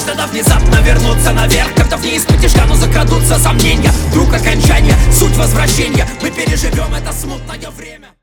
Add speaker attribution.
Speaker 1: надежда, да внезапно вернуться наверх. Когда в ней из-под тяжка, но закрадутся сомнения. Вдруг окончание, суть возвращения. Мы переживем это смутное время.